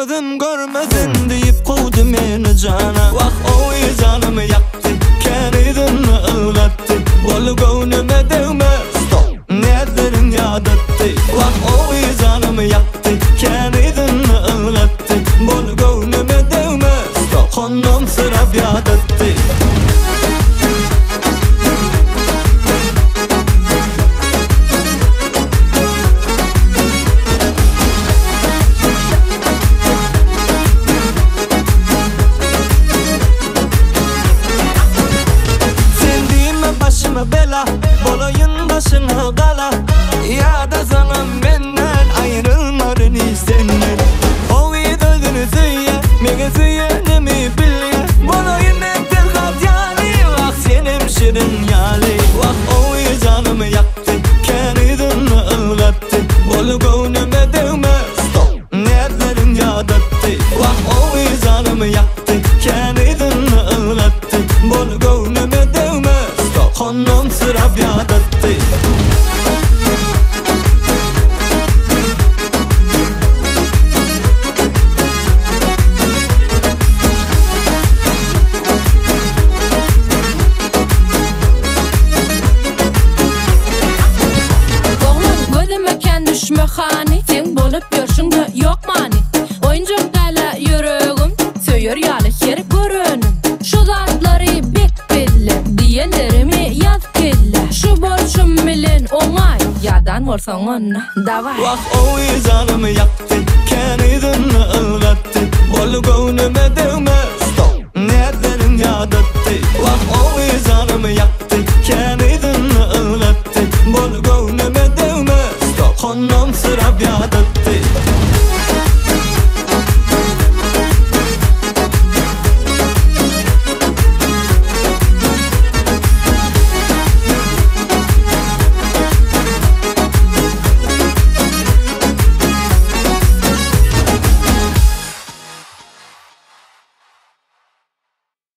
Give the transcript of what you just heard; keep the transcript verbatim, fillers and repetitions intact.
gözüm görmedin deyip kovdu meni cana. Vah oy canımı yaktı, kenidin ılgattı. Bolu gönlüme değme, stop, nerelerin yad etti. Vah oy canımı yaktı, kenidin ılgattı. Bolu gönlüme değme, stop, konum sırap yad etti. Bela, bolayın başına kala. Ya da sana benden ayrılmadın istenen. O iyi döldüğünü söyle, mege söylemi bilye. Bolayın ettin kat yani, vah senin şirin yali. Vah o iyi canımı yaktı, kenidin ılgattı. Bolu gönlüme değme, stop, nerelerin yad etti. Vah o iyi canımı yaktı, kenidin ılgattı. Bolu gönlüme değme, konum sırap yad etti. Oğlum gözüme düşme hani, sen bolup görüşünde yok mani. Oyuncak dala yüreğim, söyür yalı yer görünüm. Şu zatları bek belli, diyelerimi yaz kelle. Şu borçum milin onay, yadan varsan ona davay. Vah oy canımı yaktı, kenidin ılgattı. Bolu gönlüme değme, stop, nerelerin yad etti. Vah oy canımı yaktı, kenidin